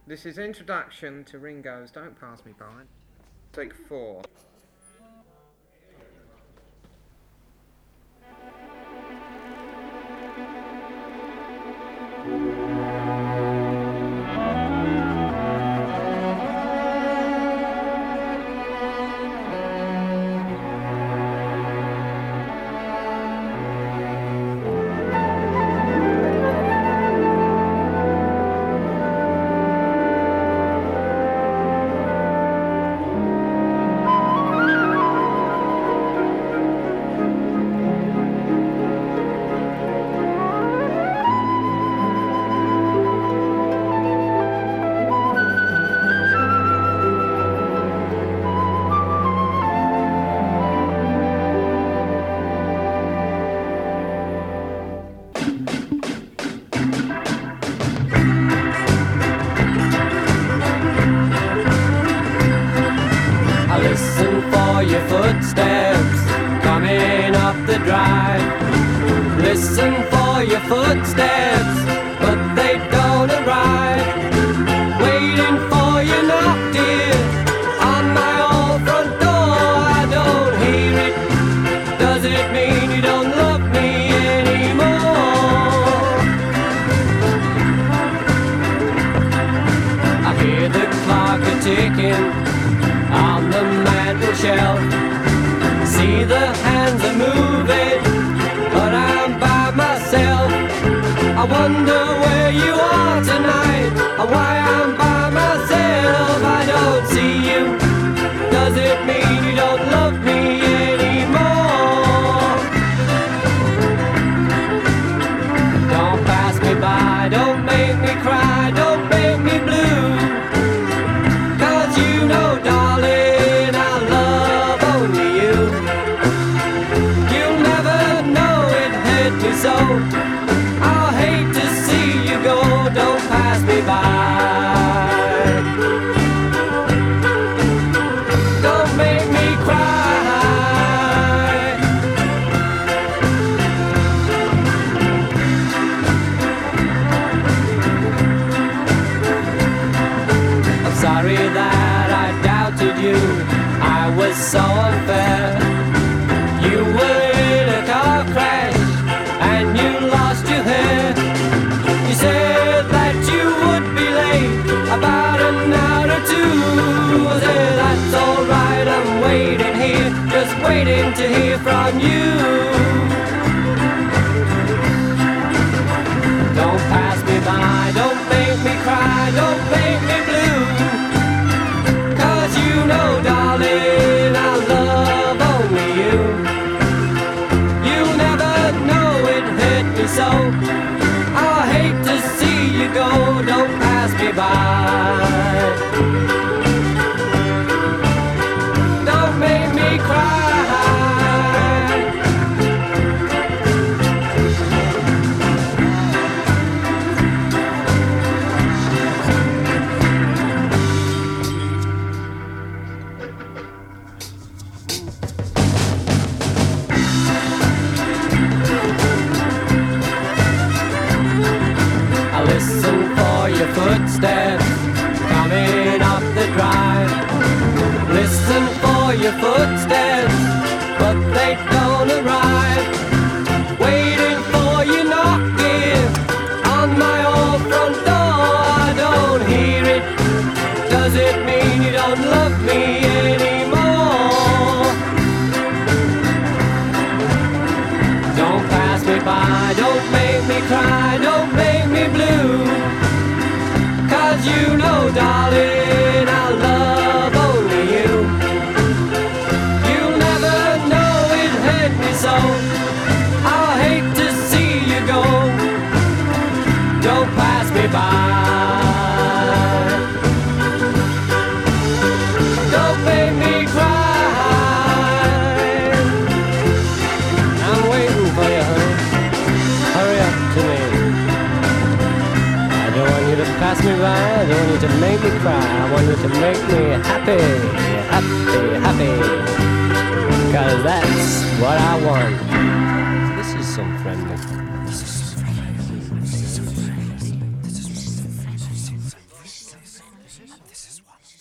This is Introduction to Ringo's Don't Pass Me By. Take 4. Footsteps coming up the drive. Listen for your footsteps, but they don't arrive. Waiting for you knock, dear, on my old front door. I don't hear it. Does it mean you don't love me anymore? I hear the clock a-ticking on the mantel shelf. See the hands are moving, but I'm by myself. I wonder where you are tonight, or why I'm by myself. I don't see you. Does it mean you don't love me anymore? Don't pass me by, don't make me cry, don't make me blue. 'Cause you know, darling, I love only you. You'll never know it hurt me so. I'll hate to see you go, don't pass me by. Don't make me cry. I'm sorry that I doubted you, I was so unfair. You were in a car crash and you lost your hair. You said that you would be late about an hour or two. I said, that's alright, I'm waiting here, just waiting to hear from you. Don't pass me by, don't make me cry, don't make me blue. 'Cause you know, darling, I love only you. You'll never know it hurt me so. I hate to see you go, don't pass me by. Don't make me cry. I listen for your footsteps coming up the drive. Listen for your footsteps, but they don't arrive. Waiting for you knock, dear, on my old front door. I don't hear it. Does it mean you don't love me anymore? Don't pass me by, don't make me cry, don't make me blue. 'Cause you know, darling, I love only you. You'll never know it hurt me so. I'll hate to see you go. Don't pass me by. Don't make me cry. I'm waiting for you, honey. Hurry up to me. I don't want you to pass me by, I don't want you to make me cry. I want you to make me happy, happy, happy. 'Cause that's what I want. This is some friendly. This is one.